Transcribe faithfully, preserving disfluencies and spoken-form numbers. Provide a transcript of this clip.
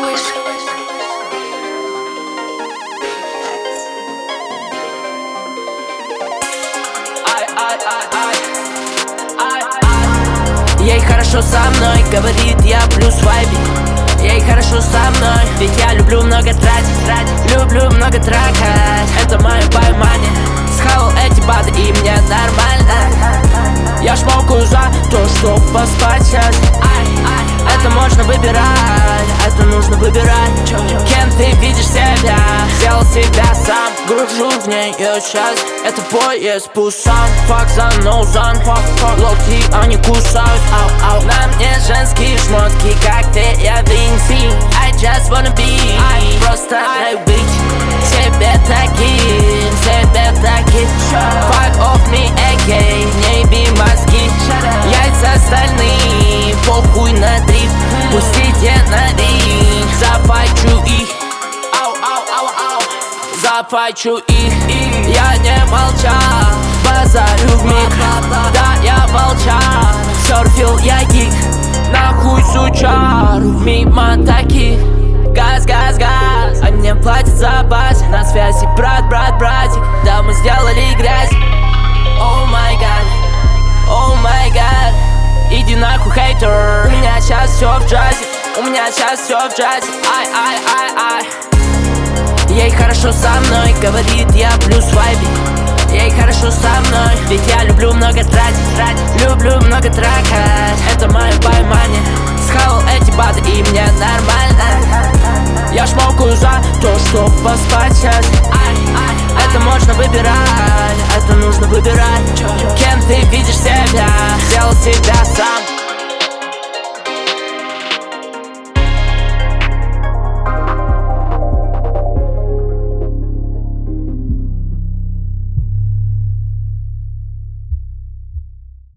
Ей хорошо со мной, говорит, я плюс вайби. Ей хорошо со мной, ведь я люблю много тратить, тратить. Люблю много трахать, это мое поймание. Схавал эти бады и мне нормально. Я шмокаю за то, чтоб поспать сейчас. Это можно выбирать, это нужно выбирать. Кем ты видишь себя, сделал себя сам. Гружу в нее сейчас, это поезд Пусан. Fuck за no zan, локти они кусают. Ау, ау. На мне женские шмотки, как ты, я Винси. I just wanna be, просто дай быть себе таким, себе таким. Fuck off me, aka, не еби мозги. Яйца стальные, похуй на дрифт. Пустите на ринг, запачу их. Ау, ау, ау, ау. Запачу их, я не молчал, базарю вмиг. Да, я волчар, серфил я гик. Нахуй сучару, мимо таких. Газ, газ, газ, а мне платят за бас. На связи брат, брат, братик. Да, мы сделали грязь. О май гад, о май гад. Иди нахуй, хейтер. У меня сейчас все в джазе, у меня сейчас все в джазе. Ай, ай, ай, ай. Ей хорошо со мной, говорит, я плюс вайби. Ей хорошо со мной, ведь я люблю много тратить, тратить. Люблю много трахать, это мое поймание. Схавал эти бады и мне нормально. Я шмокаю за то, чтоб поспать сейчас. Это можно выбирать, это нужно выбирать. Кем ты видишь себя, сделал себя сам.